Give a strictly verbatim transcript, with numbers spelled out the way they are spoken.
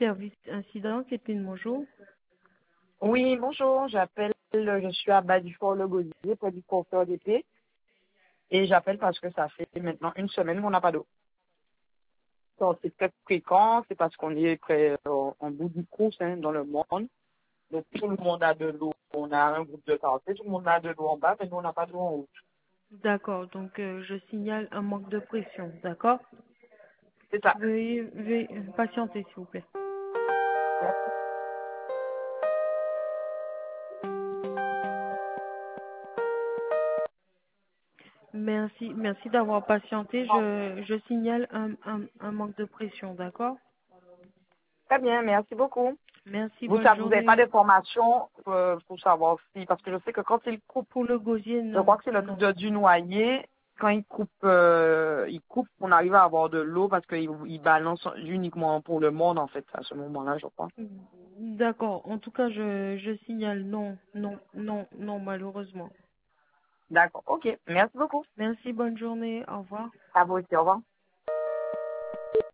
service incident, c'est une bonjour. Oui, bonjour, j'appelle, je suis à bas du fort Le Gosier, près du porteur d'épée, et j'appelle parce que ça fait maintenant une semaine qu'on n'a pas d'eau. Donc, c'est très fréquent, c'est parce qu'on est près, euh, en bout du course, hein, dans le monde. Donc, tout le monde a de l'eau. On a un groupe de quartier, tout le monde a de l'eau en bas, mais nous, on n'a pas d'eau en haut. D'accord, donc euh, je signale un manque de pression, d'accord? C'est ça. Veuillez, veuillez patienter, s'il vous plaît. Merci, merci d'avoir patienté. Je, je signale un, un, un manque de pression, d'accord? Très bien, merci beaucoup. Merci, Vous bonne savez, vous n'avez pas journée. d'informations euh, pour savoir si, parce que je sais que quand il coupe, Pour le gosier, je non, crois que c'est le truc non. de du noyer. Quand il coupe, euh, il coupe, on arrive à avoir de l'eau parce qu'il il balance uniquement pour le monde, en fait, à ce moment-là, je crois. D'accord, en tout cas, je, je signale non, non, non, non, malheureusement. D'accord. OK. Merci beaucoup. Merci, bonne journée, au revoir. À vous aussi. Au revoir.